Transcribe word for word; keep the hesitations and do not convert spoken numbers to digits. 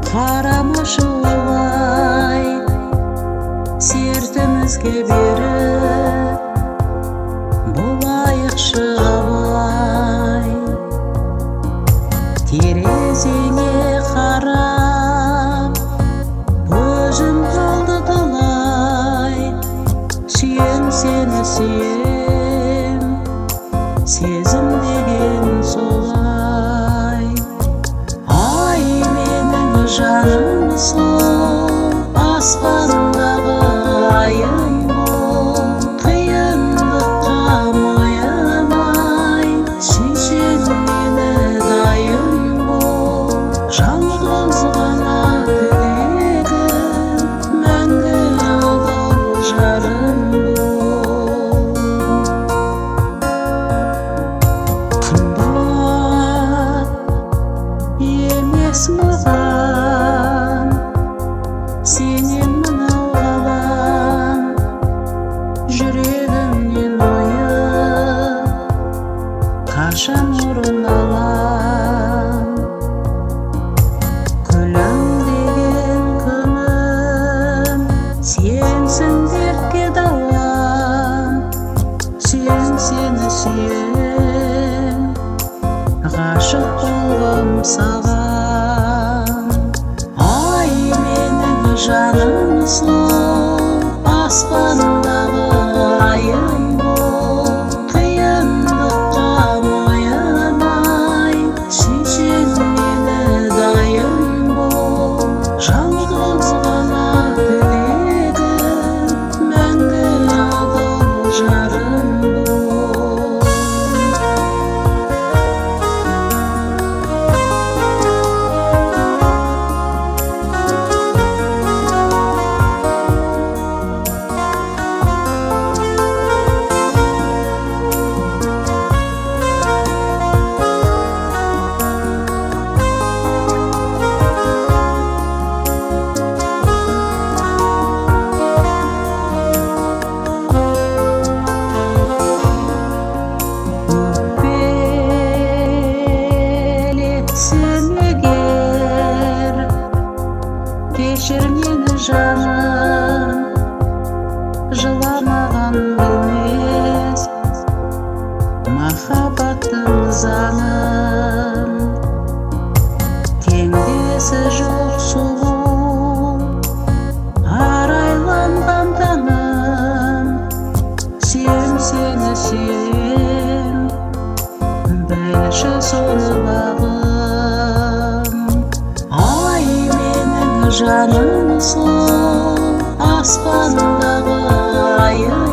Қарамашы олай сертімізге беріп, болайықшы абай. Терезеңе қарап көзім қалды талай, сүйем сені сүйем, сезім деген солай. Ай менің жаным сол, аспандағы айым бол, қиындыққа мойымай, сүйсең мені дайым бол. Жалғыз ғана тілегім, мәңгі адал жарым бол. Қымбат емес маған сенен мынау ғалам, жүрегімнен ойып қашан орын алам. Күлім деген күнім, сенсің дертке дауам, сүйем сені сүйем, ғашық болғым саған. Ай менің жаным сол, аспандағы айым бол, қиындыққа мойымай, сүйсең мені дайым бол. Жалғыз ғана тілегім, мәңгі адал жарым бол. Кешір мені жаным, жыламаған білмес махаббаттың заңын. Теңдесі жоқ сұлу арайланған таңым, сүйем сені сүйем, білші соны бағым. Ай менің жаным сол, аспандағы айым